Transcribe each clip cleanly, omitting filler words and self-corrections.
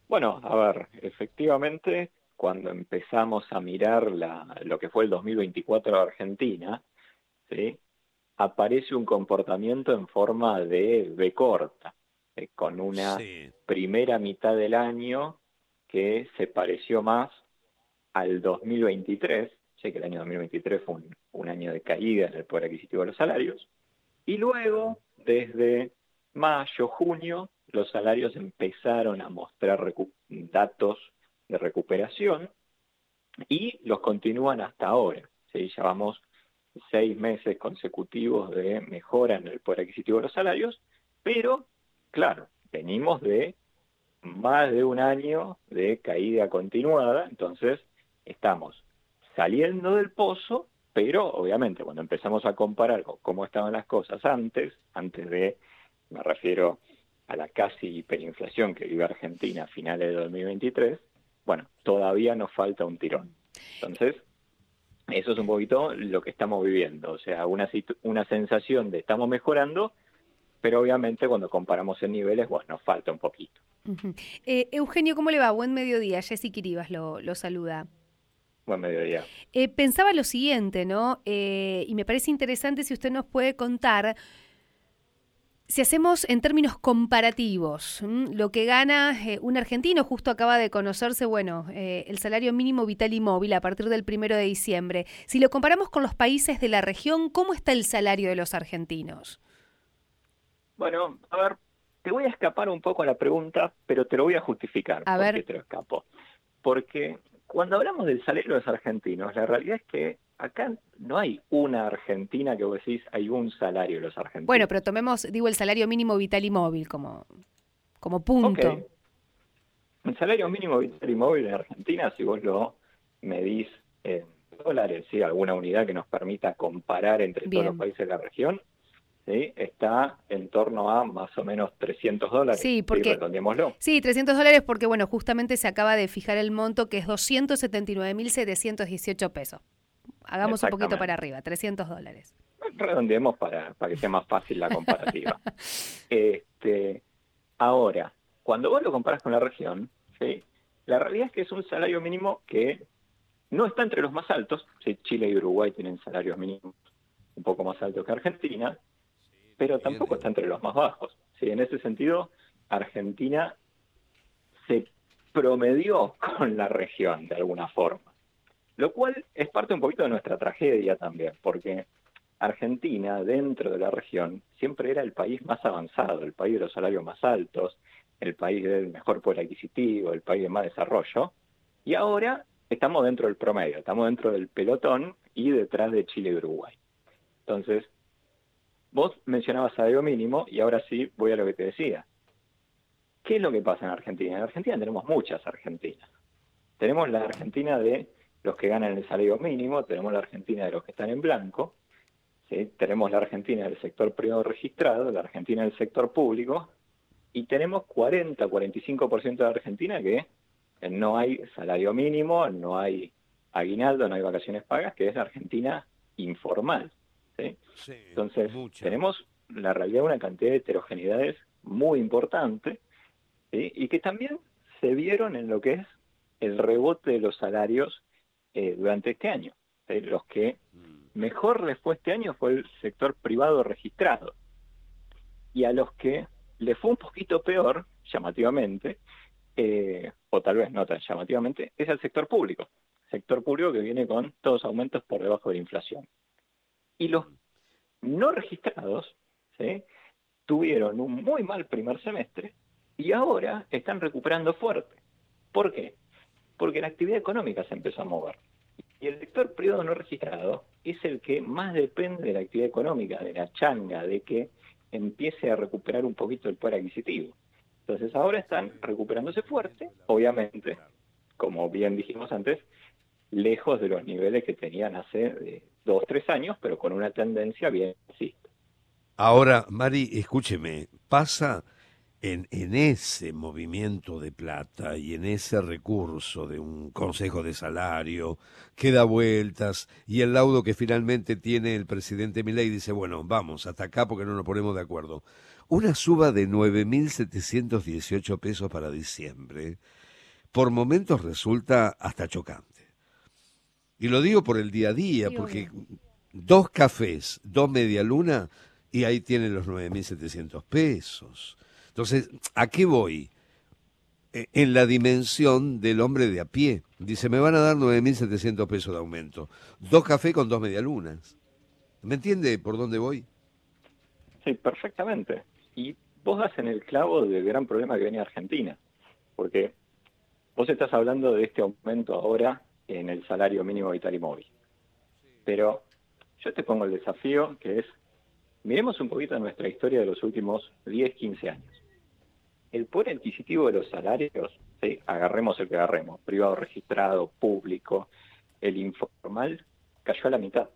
Bueno, a ver, efectivamente, cuando empezamos a mirar lo que fue el 2024 de Argentina, ¿sí? Aparece un comportamiento en forma de V corta, con una Sí. primera mitad del año que se pareció más al 2023, sé que el año 2023 fue un año de caída en el poder adquisitivo de los salarios, y luego, desde mayo, junio, los salarios empezaron a mostrar datos de recuperación y los continúan hasta ahora. ¿Sí? Llevamos 6 meses consecutivos de mejora en el poder adquisitivo de los salarios, pero, claro, venimos de más de un año de caída continuada, entonces estamos saliendo del pozo, pero obviamente cuando empezamos a comparar con cómo estaban las cosas antes de, me refiero a la casi hiperinflación que vive Argentina a finales de 2023, bueno, todavía nos falta un tirón. Entonces, eso es un poquito lo que estamos viviendo, o sea, una sensación de estamos mejorando, pero obviamente cuando comparamos en niveles, bueno, nos falta un poquito. Ujú. Eugenio, ¿cómo le va? Buen mediodía. Jessy Quiribas lo saluda. Buen mediodía. Pensaba lo siguiente, ¿no? Y me parece interesante si usted nos puede contar, si hacemos en términos comparativos, lo que gana un argentino, justo acaba de conocerse, bueno, el salario mínimo vital y móvil a partir del 1 de diciembre. Si lo comparamos con los países de la región, ¿cómo está el salario de los argentinos? Bueno, a ver, te voy a escapar un poco a la pregunta, pero te lo voy a justificar A por qué ver, te lo escapo. Porque cuando hablamos del salario de los argentinos, la realidad es que acá no hay una Argentina que vos decís hay un salario de los bueno, argentinos. pero tomemos, digo, el salario mínimo vital y móvil como Ok, punto. el salario mínimo vital y móvil en Argentina, si vos lo medís en dólares, ¿sí? Alguna unidad que nos permita comparar entre todos los Bien. países de la región, ¿sí? Está en torno a más o menos $300, Sí, ¿sí? porque Redondeémoslo. sí, $300 porque, bueno, justamente se acaba de fijar el monto que es 279.718 pesos. Hagamos un poquito para Exactamente. arriba, $300. Redondeemos para que sea más fácil la comparativa. Este, ahora, cuando vos lo comparas con la región, ¿sí? La realidad es que es un salario mínimo que no está entre los más altos. ¿Sí? Chile y Uruguay tienen salarios mínimos un poco más altos que Argentina, pero tampoco Tiene. está entre los más bajos. ¿Sí? En ese sentido, Argentina se promedió con la región de alguna forma, lo cual es parte un poquito de nuestra tragedia también, porque Argentina, dentro de la región, siempre era el país más avanzado, el país de los salarios más altos, el país del mejor poder adquisitivo, el país de más desarrollo, y ahora estamos dentro del promedio, estamos dentro del pelotón y detrás de Chile y Uruguay. Entonces, vos mencionabas salario mínimo y ahora sí voy a lo que te decía. ¿Qué es lo que pasa en Argentina? En Argentina tenemos muchas Argentinas. Tenemos la Argentina de los que ganan el salario mínimo, tenemos la Argentina de los que están en blanco, ¿sí? Tenemos la Argentina del sector privado registrado, la Argentina del sector público, y tenemos 40-45% de la Argentina que no hay salario mínimo, no hay aguinaldo, no hay vacaciones pagas, que es la Argentina informal. ¿Sí? Sí, Entonces, mucha. tenemos la realidad de una cantidad de heterogeneidades muy importante, ¿sí? Y que también se vieron en lo que es el rebote de los salarios durante este año. ¿Sí? Los que Mm. mejor les fue este año fue el sector privado registrado. Y a los que les fue un poquito peor, llamativamente, o tal vez no tan llamativamente, es el sector público. Sector público que viene con todos aumentos por debajo de la inflación. Y los no registrados, ¿sí? Tuvieron un muy mal primer semestre y ahora están recuperando fuerte. ¿Por qué? Porque la actividad económica se empezó a mover. Y el sector privado no registrado es el que más depende de la actividad económica, de la changa, de que empiece a recuperar un poquito el poder adquisitivo. Entonces ahora Sí, están recuperándose movimiento fuerte, de la bolsa, obviamente, claro. como bien dijimos antes, lejos de los niveles que tenían hace 2 o 3 años, pero con una tendencia bien alcista. Ahora, Mari, escúcheme, pasa en ese movimiento de plata y en ese recurso de un consejo de salario que da vueltas y el laudo que finalmente tiene el presidente Milei dice, bueno, vamos hasta acá porque no nos ponemos de acuerdo. una suba de 9.718 pesos para diciembre, por momentos resulta hasta chocante. Y lo digo por el día a día, Sí, porque obvio. 2 cafés, 2 medialunas, y ahí tienen los 9.700 pesos. Entonces, ¿a qué voy? En la dimensión del hombre de a pie. Dice, me van a dar 9.700 pesos de aumento. 2 cafés con 2 medialunas. ¿Me entiende por dónde voy? Sí, perfectamente. Y vos das en el clavo del gran problema que viene Argentina, porque vos estás hablando de este aumento ahora en el salario mínimo vital y móvil. Pero yo te pongo el desafío que es, miremos un poquito nuestra historia de los últimos 10, 15 años. El poder adquisitivo de los salarios, ¿sí? Agarremos el que agarremos, privado registrado, público, el informal, cayó a la mitad.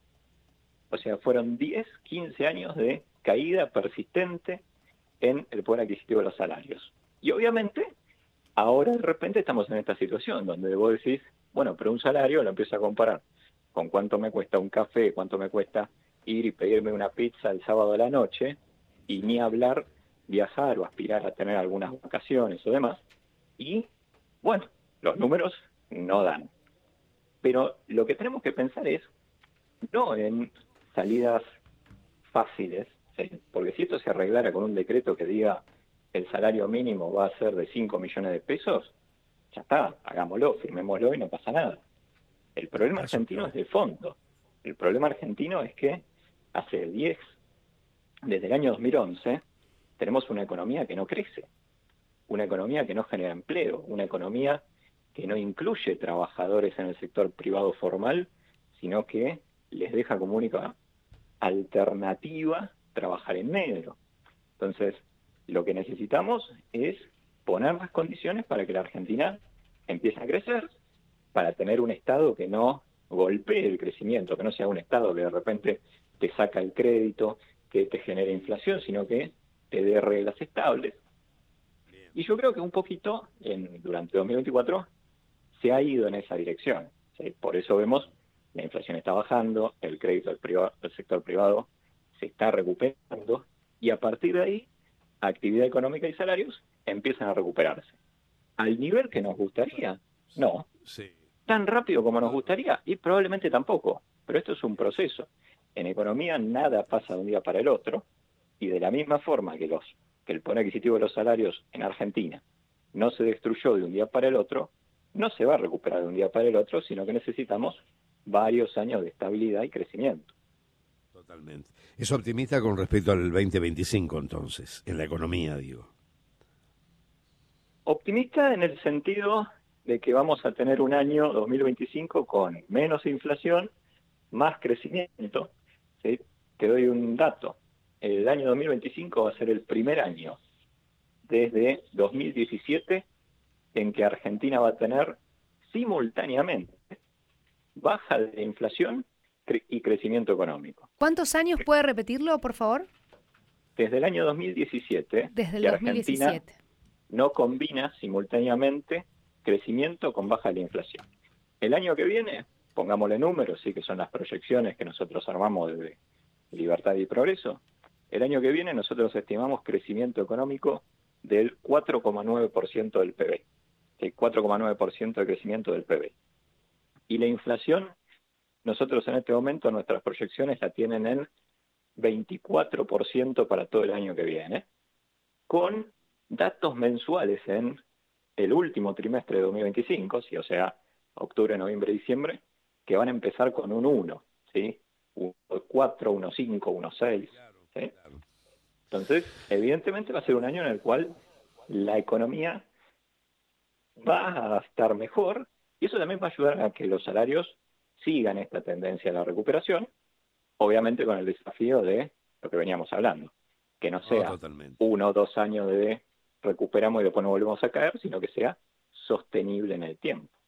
O sea, fueron 10, 15 años de caída persistente en el poder adquisitivo de los salarios. Y obviamente, ahora de repente estamos en esta situación donde vos decís, bueno, pero un salario lo empiezo a comparar con cuánto me cuesta un café, cuánto me cuesta ir y pedirme una pizza el sábado a la noche, y ni hablar viajar o aspirar a tener algunas vacaciones o demás. Y bueno, los números no dan. Pero lo que tenemos que pensar es no en salidas fáciles, ¿sí? Porque si esto se arreglara con un decreto que diga el salario mínimo va a ser de 5 millones de pesos, ya está, hagámoslo, firmémoslo y no pasa nada. El problema Eso, argentino es claro. de fondo. El problema argentino es que hace 10, desde el año 2011, tenemos una economía que no crece, una economía que no genera empleo, una economía que no incluye trabajadores en el sector privado formal, sino que les deja como única alternativa trabajar en negro. Entonces, lo que necesitamos es poner las condiciones para que la Argentina empiece a crecer, para tener un Estado que no golpee el crecimiento, que no sea un Estado que de repente te saca el crédito, que te genere inflación, sino que te dé reglas estables. Y yo creo que un poquito durante 2024 se ha ido en esa dirección, ¿sí? Por eso vemos la inflación está bajando, el crédito del sector privado se está recuperando, y a partir de ahí, actividad económica y salarios empiezan a recuperarse. ¿Al nivel que nos gustaría? No. Sí. ¿Tan rápido como nos No, no. gustaría? Y probablemente tampoco. Pero esto es un proceso. En economía nada pasa de un día para el otro, y de la misma forma que el poder adquisitivo de los salarios en Argentina no se destruyó de un día para el otro, no se va a recuperar de un día para el otro, sino que necesitamos varios años de estabilidad y crecimiento. Totalmente. Es optimista con respecto al 2025, entonces, en la economía, digo. Optimista en el sentido de que vamos a tener un año 2025 con menos inflación, más crecimiento, ¿sí? Te doy un dato. El año 2025 va a ser el primer año desde 2017 en que Argentina va a tener simultáneamente baja de inflación y crecimiento económico. ¿Cuántos años puede repetirlo, por favor? Desde el año 2017, Desde el que Argentina 2017. no combina simultáneamente crecimiento con baja de la inflación. El año que viene, pongámosle números, sí, que son las proyecciones que nosotros armamos desde Libertad y Progreso. El año que viene nosotros estimamos crecimiento económico del 4,9% del PBI, el 4,9% de crecimiento del PBI. Y la inflación, nosotros en este momento nuestras proyecciones la tienen en 24% para todo el año que viene, con datos mensuales en el último trimestre de 2025, ¿sí? O sea, octubre, noviembre, diciembre, que van a empezar con un 1, ¿sí? 1,4, 1,5, 1,6, ¿sí? Entonces, evidentemente va a ser un año en el cual la economía va a estar mejor, y eso también va a ayudar a que los salarios sigan esta tendencia de la recuperación, obviamente con el desafío de lo que veníamos hablando, que no No, sea totalmente. 1 o 2 años de recuperamos y después nos volvemos a caer, sino que sea sostenible en el tiempo.